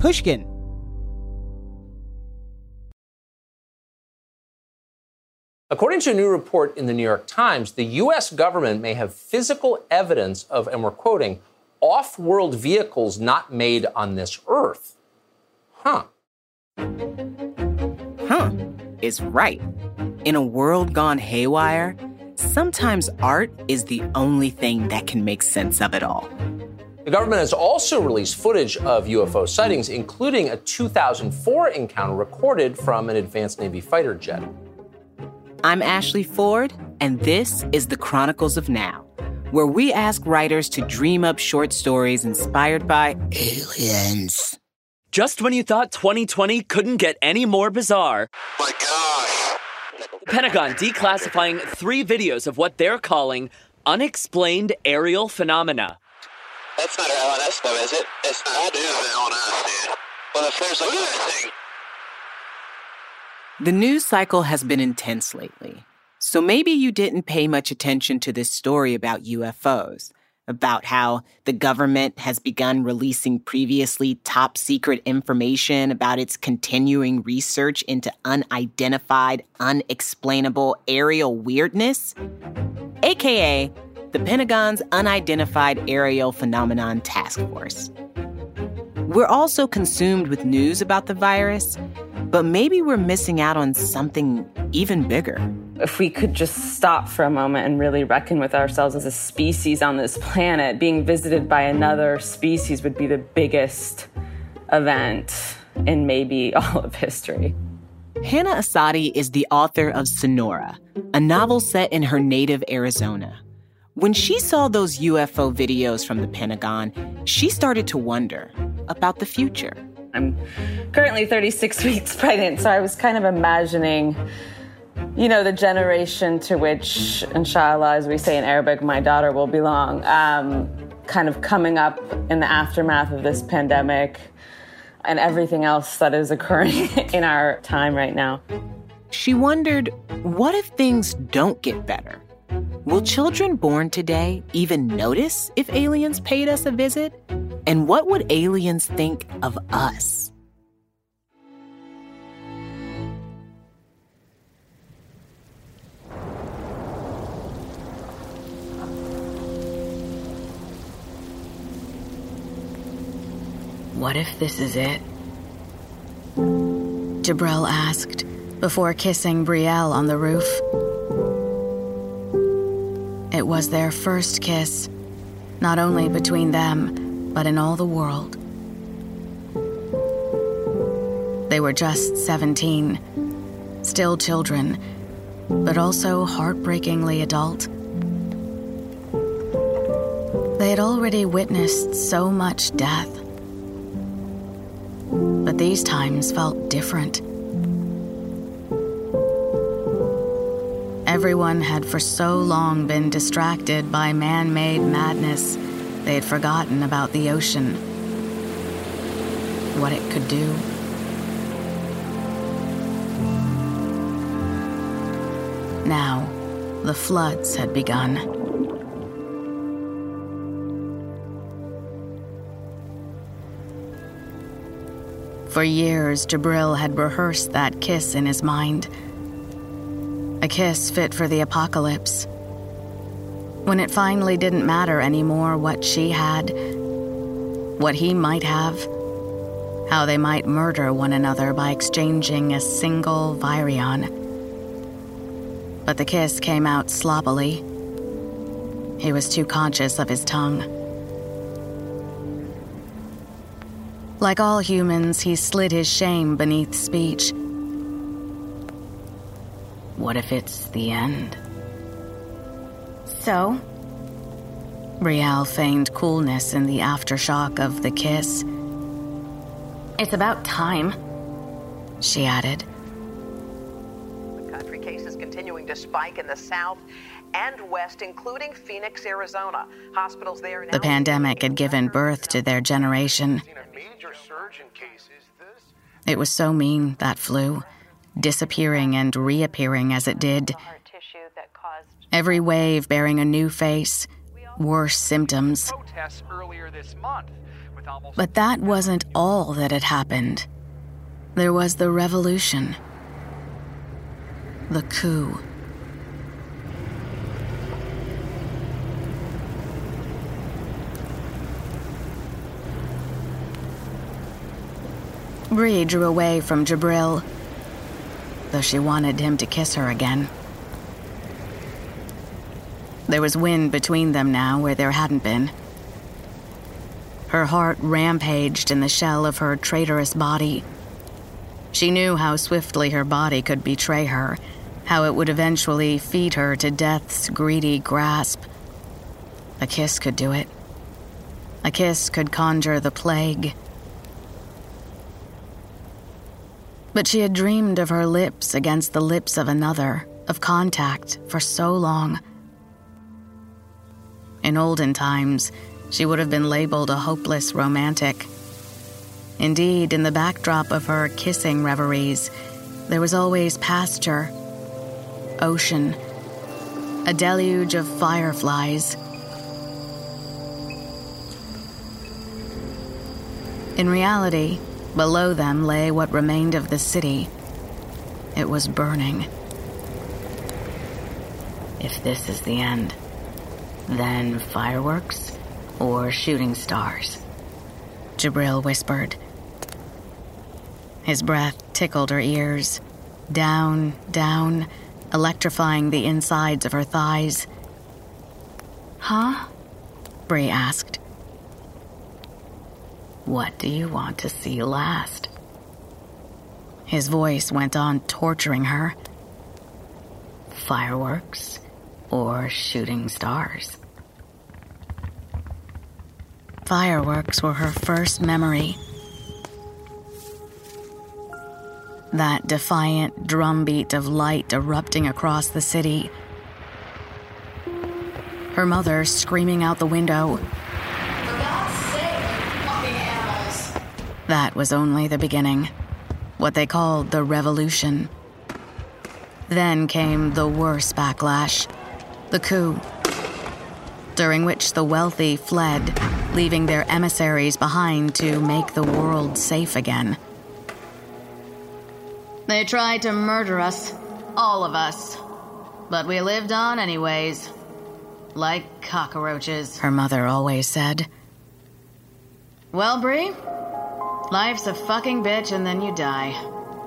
Pushkin. According to a new report in the New York Times, the U.S. government may have physical evidence of, and we're quoting, off-world vehicles not made on this Earth. Huh is right. In a world gone haywire, sometimes art is the only thing that can make sense of it all. The government has also released footage of UFO sightings, including a 2004 encounter recorded from an advanced Navy fighter jet. I'm Ashley Ford, and this is The Chronicles of Now, where we ask writers to dream up short stories inspired by aliens. Just when you thought 2020 couldn't get any more bizarre. My gosh. The Pentagon declassifying 3 videos of what they're calling unexplained aerial phenomena. That's not our LNS though, is it? It's not. That is the LNS, dude. Well, if there's like anything. The news cycle has been intense lately, so maybe you didn't pay much attention to this story about UFOs, about how the government has begun releasing previously top-secret information about its continuing research into unidentified, unexplainable aerial weirdness, aka the Pentagon's Unidentified Aerial Phenomenon Task Force. We're also consumed with news about the virus, but maybe we're missing out on something even bigger. If we could just stop for a moment and really reckon with ourselves as a species on this planet, being visited by another species would be the biggest event in maybe all of history. Hannah Asadi is the author of Sonora, a novel set in her native Arizona. When she saw those UFO videos from the Pentagon, she started to wonder about the future. I'm currently 36 weeks pregnant, so I was kind of imagining, the generation to which, inshallah, as we say in Arabic, my daughter will belong, kind of coming up in the aftermath of this pandemic and everything else that is occurring in our time right now. She wondered, what if things don't get better? Will children born today even notice if aliens paid us a visit? And what would aliens think of us? What if this is it? Jabril asked before kissing Brielle on the roof. It was their first kiss, not only between them, but in all the world. They were just 17, still children, but also heartbreakingly adult. They had already witnessed so much death, but these times felt different. Everyone had for so long been distracted by man-made madness, they had forgotten about the ocean, what it could do. Now, the floods had begun. For years, Jabril had rehearsed that kiss in his mind. A kiss fit for the apocalypse. When it finally didn't matter anymore what she had, what he might have, how they might murder one another by exchanging a single virion. But the kiss came out sloppily. He was too conscious of his tongue. Like all humans, he slid his shame beneath speech. What if it's the end? So? Brielle feigned coolness in the aftershock of the kiss. It's about time, she added. The country cases continuing to spike in the south and west, including Phoenix, Arizona. Hospitals there now. The pandemic had given birth to their generation. It was so mean, that flu, disappearing and reappearing as it did. Every wave bearing a new face, worse symptoms. Protests earlier this month, But that wasn't all that had happened. There was the revolution. The coup. Bree drew away from Jabril, though she wanted him to kiss her again. There was wind between them now where there hadn't been. Her heart rampaged in the shell of her traitorous body. She knew how swiftly her body could betray her, how it would eventually feed her to death's greedy grasp. A kiss could do it. A kiss could conjure the plague. But she had dreamed of her lips against the lips of another, of contact, for so long. In olden times, she would have been labeled a hopeless romantic. Indeed, in the backdrop of her kissing reveries, there was always pasture, ocean, a deluge of fireflies. In reality, below them lay what remained of the city. It was burning. If this is the end, then fireworks or shooting stars, Jabril whispered. His breath tickled her ears, down, down, electrifying the insides of her thighs. Huh? Bree asked. What do you want to see last? His voice went on torturing her. Fireworks or shooting stars? Fireworks were her first memory. That defiant drumbeat of light erupting across the city. Her mother screaming out the window. For God's sake, fucking animals. That was only the beginning. What they called the revolution. Then came the worst backlash. The coup, during which the wealthy fled, leaving their emissaries behind to make the world safe again. They tried to murder us, all of us, but we lived on anyways, like cockroaches, her mother always said. Well, Bree, life's a fucking bitch and then you die.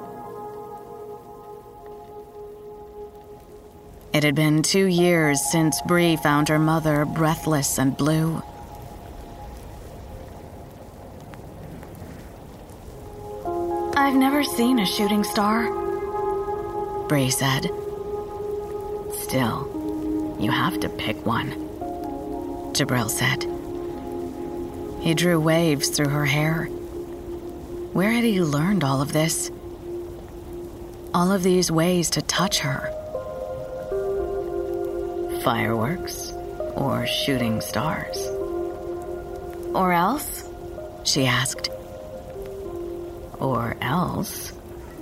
It had been 2 years since Bree found her mother breathless and blue. I've never seen a shooting star, Bree said. Still, you have to pick one, Jabril said. He drew waves through her hair. Where had he learned all of this? All of these ways to touch her. Fireworks or shooting stars? Or else? She asked. Or else?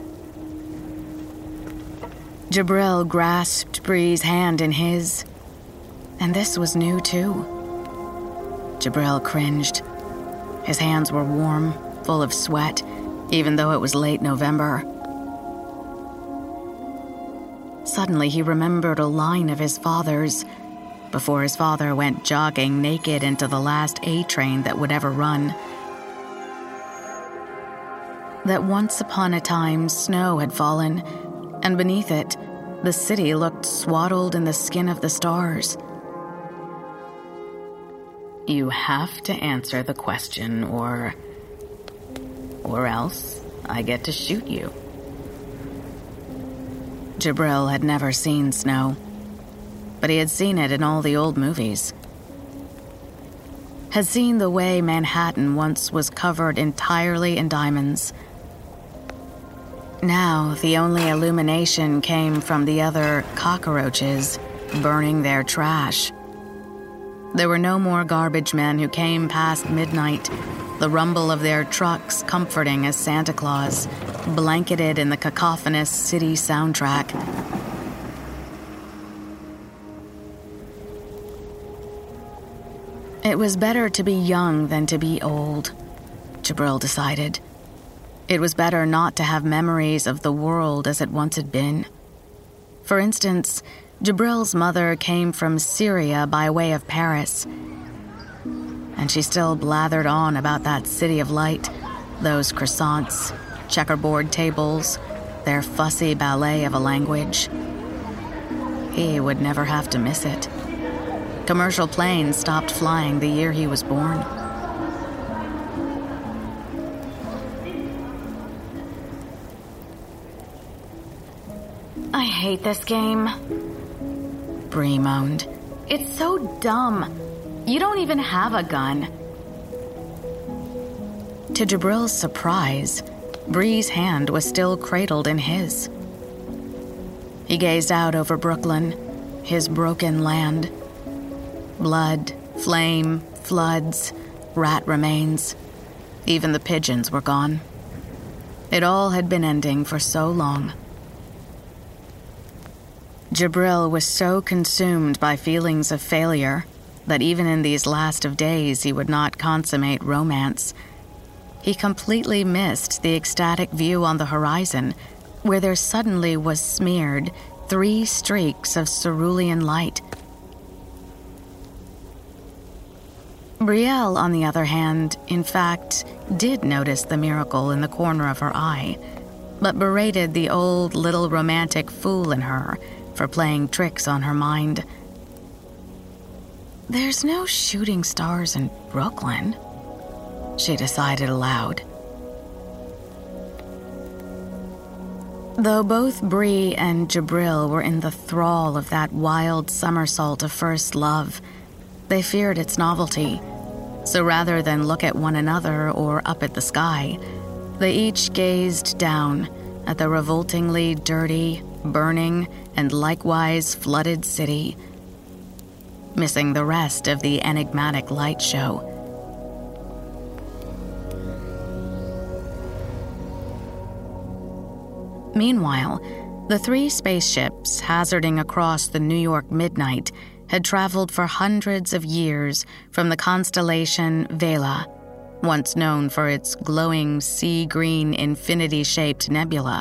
Jabril grasped Bree's hand in his, and this was new too. Jabril cringed. His hands were warm, full of sweat, even though it was late November. Suddenly he remembered a line of his father's, before his father went jogging naked into the last A train that would ever run. That once upon a time snow had fallen, and beneath it, the city looked swaddled in the skin of the stars. You have to answer the question, or else I get to shoot you. Jabril had never seen snow, but he had seen it in all the old movies. Had seen the way Manhattan once was covered entirely in diamonds. Now, the only illumination came from the other cockroaches burning their trash. There were no more garbage men who came past midnight, the rumble of their trucks comforting as Santa Claus, blanketed in the cacophonous city soundtrack. It was better to be young than to be old. Jabril decided. It was better not to have memories of the world as it once had been. For instance, Jabril's mother came from Syria by way of Paris, and she still blathered on about that city of light, those croissants, checkerboard tables, their fussy ballet of a language. He would never have to miss it. Commercial planes stopped flying the year he was born. I hate this game, Bree moaned. It's so dumb. You don't even have a gun. To Jabril's surprise, Bree's hand was still cradled in his. He gazed out over Brooklyn, his broken land. Blood, flame, floods, rat remains. Even the pigeons were gone. It all had been ending for so long. Jabril was so consumed by feelings of failure that even in these last of days he would not consummate romance. He completely missed the ecstatic view on the horizon, where there suddenly was smeared 3 streaks of cerulean light. Brielle, on the other hand, in fact, did notice the miracle in the corner of her eye, but berated the old little romantic fool in her for playing tricks on her mind. There's no shooting stars in Brooklyn, she decided aloud. Though both Bree and Jabril were in the thrall of that wild somersault of first love, they feared its novelty. So rather than look at one another or up at the sky, they each gazed down at the revoltingly dirty, burning, and likewise flooded city, missing the rest of the enigmatic light show. Meanwhile, the 3 spaceships hazarding across the New York midnight had traveled for hundreds of years from the constellation Vela, once known for its glowing sea-green infinity-shaped nebula.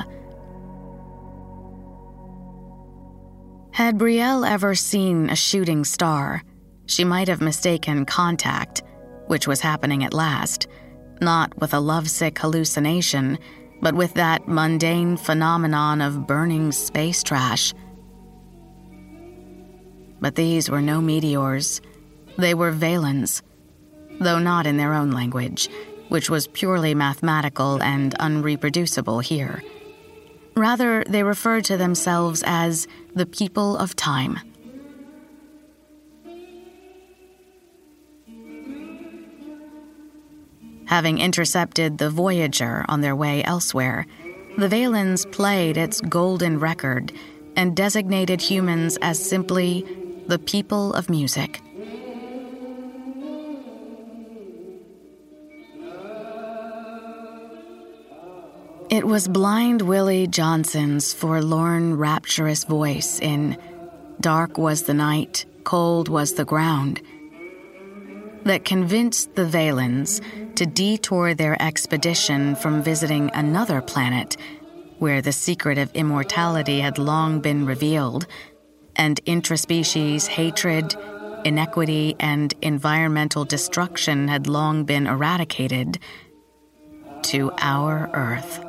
Had Brielle ever seen a shooting star, she might have mistaken contact, which was happening at last, not with a lovesick hallucination, but with that mundane phenomenon of burning space trash. But these were no meteors. They were Valens, though not in their own language, which was purely mathematical and unreproducible here. Rather, they referred to themselves as the people of time. Having intercepted the Voyager on their way elsewhere, the Valens played its golden record and designated humans as simply the people of music. It was Blind Willie Johnson's forlorn, rapturous voice in "Dark was the night, cold was the ground" that convinced the Valens to detour their expedition from visiting another planet where the secret of immortality had long been revealed, and intraspecies hatred, inequity, and environmental destruction had long been eradicated, to our Earth.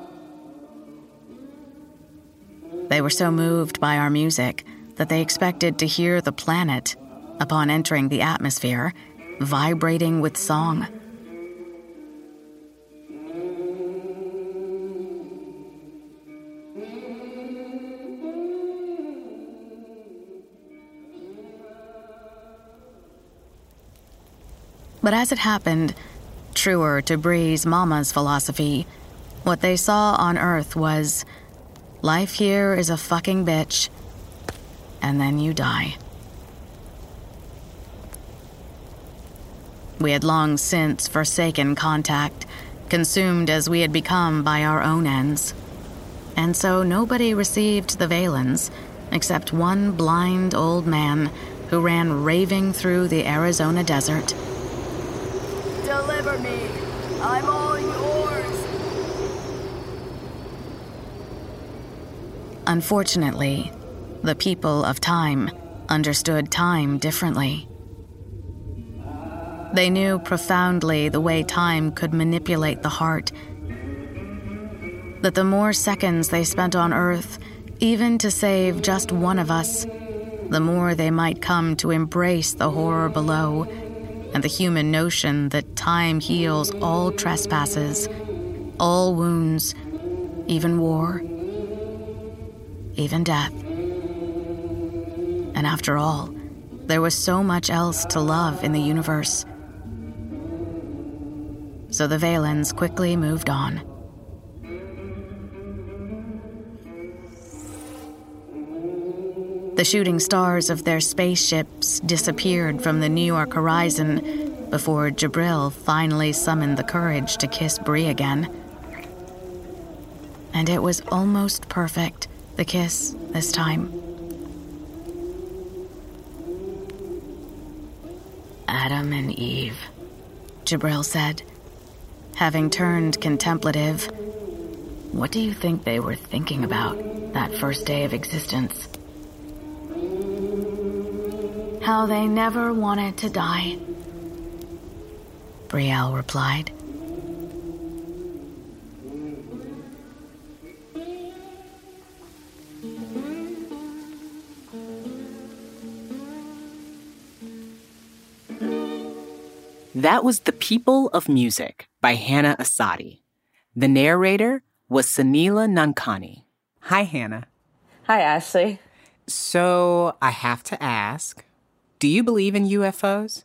They were so moved by our music that they expected to hear the planet, upon entering the atmosphere, vibrating with song. But as it happened, truer to Bree's mama's philosophy, what they saw on Earth was, life here is a fucking bitch, and then you die. We had long since forsaken contact, consumed as we had become by our own ends. And so nobody received the Valens, except one blind old man who ran raving through the Arizona desert. Deliver me! I'm all yours. Unfortunately, the people of Time understood time differently. They knew profoundly the way time could manipulate the heart. That the more seconds they spent on Earth, even to save just one of us, the more they might come to embrace the horror below and the human notion that time heals all trespasses, all wounds, even war, even death. And after all, there was so much else to love in the universe. So the Valens quickly moved on. The shooting stars of their spaceships disappeared from the New York horizon before Jibril finally summoned the courage to kiss Bree again. And it was almost perfect, the kiss this time. Adam and Eve, Jibril said, having turned contemplative. What do you think they were thinking about that first day of existence? How they never wanted to die, Brielle replied. That was The People of Music by Hannah Asadi. The narrator was Sunila Nankani. Hi, Hannah. Hi, Ashley. So I have to ask, do you believe in UFOs?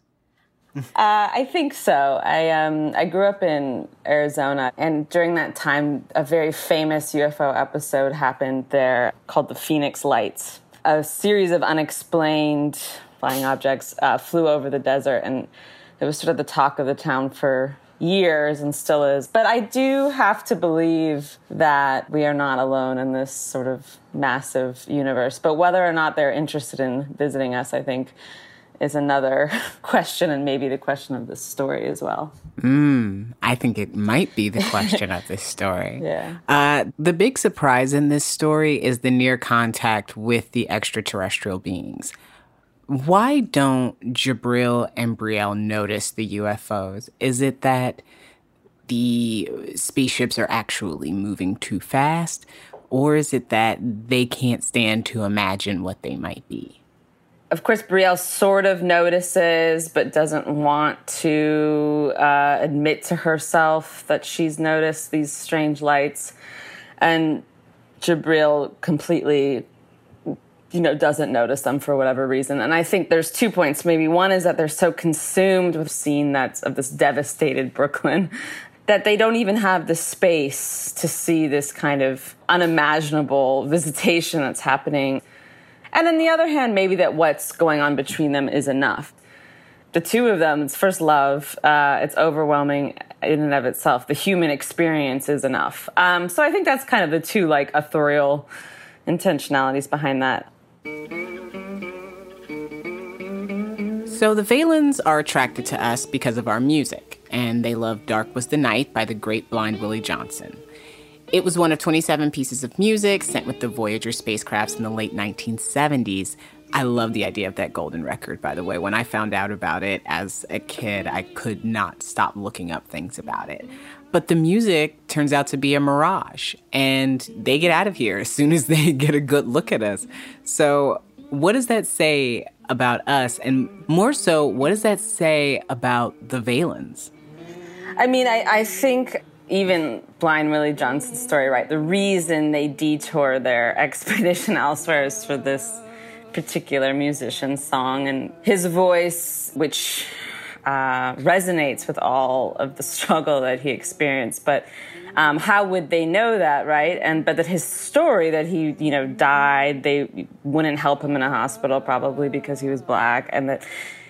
I think so. I grew up in Arizona, and during that time, a very famous UFO episode happened there called the Phoenix Lights. A series of unexplained flying objects flew over the desert, and it was sort of the talk of the town for years and still is. But I do have to believe that we are not alone in this sort of massive universe. But whether or not they're interested in visiting us, I think, is another question, and maybe the question of this story as well. I think it might be the question of this story. Yeah. The big surprise in this story is the near contact with the extraterrestrial beings. Why don't Jibril and Brielle notice the UFOs? Is it that the spaceships are actually moving too fast? Or is it that they can't stand to imagine what they might be? Of course, Brielle sort of notices, but doesn't want to admit to herself that she's noticed these strange lights. And Jibril completely, doesn't notice them for whatever reason. And I think there's 2 points. Maybe one is that they're so consumed with scene of this devastated Brooklyn that they don't even have the space to see this kind of unimaginable visitation that's happening. And on the other hand, maybe that what's going on between them is enough. The two of them, it's first love. It's overwhelming in and of itself. The human experience is enough. So I think that's kind of the two, authorial intentionalities behind that. So the Valens are attracted to us because of our music, and they love Dark Was the Night by the great Blind Willie Johnson. It was one of 27 pieces of music sent with the Voyager spacecrafts in the late 1970s. I love the idea of that golden record, by the way. When I found out about it as a kid, I could not stop looking up things about it. But the music turns out to be a mirage, and they get out of here as soon as they get a good look at us. So what does that say about us? And more so, what does that say about the Valens? I mean, I think even Blind Willie Johnson's story, right? The reason they detour their expedition elsewhere is for this particular musician's song and his voice, which resonates with all of the struggle that he experienced. But how would they know that, right? But that his story, that he, died, they wouldn't help him in a hospital probably because he was black, and that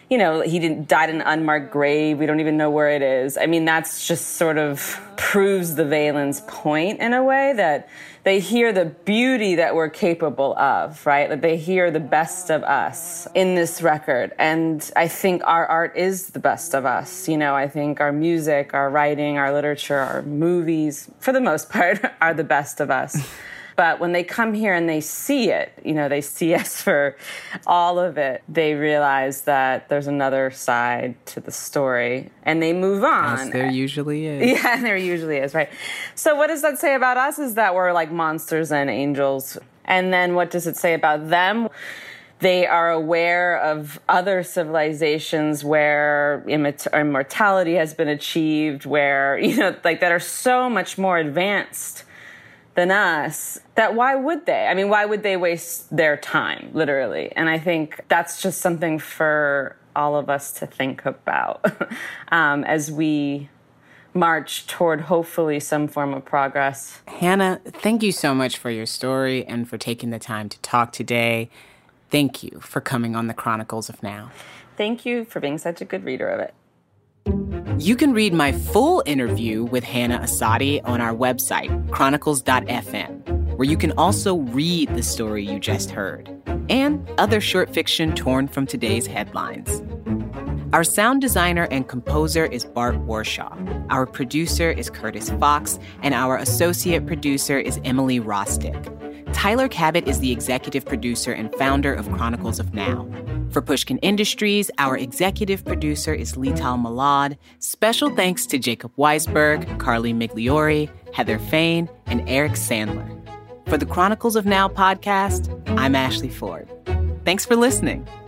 he died in an unmarked grave. We don't even know where it is. I mean, that's just sort of proves the Valens' point in a way, that they hear the beauty that we're capable of, right? That they hear the best of us in this record. And I think our art is the best of us. I think our music, our writing, our literature, our movies, for the most part, are the best of us. But when they come here and they see it, they see us for all of it, they realize that there's another side to the story, and they move on. As there usually is. Yeah, there usually is, right? So what does that say about us is that we're like monsters and angels. And then what does it say about them? They are aware of other civilizations where immortality has been achieved, where, that are so much more advanced than us, that why would they? I mean, why would they waste their time, literally? And I think that's just something for all of us to think about as we march toward hopefully some form of progress. Hannah, thank you so much for your story and for taking the time to talk today. Thank you for coming on the Chronicles of Now. Thank you for being such a good reader of it. You can read my full interview with Hannah Asadi on our website, chronicles.fm, where you can also read the story you just heard, and other short fiction torn from today's headlines. Our sound designer and composer is Bart Warshaw. Our producer is Curtis Fox, and our associate producer is Emily Rostick. Tyler Cabot is the executive producer and founder of Chronicles of Now. For Pushkin Industries, our executive producer is Lital Malad. Special thanks to Jacob Weisberg, Carly Migliori, Heather Fain, and Eric Sandler. For the Chronicles of Now podcast, I'm Ashley Ford. Thanks for listening.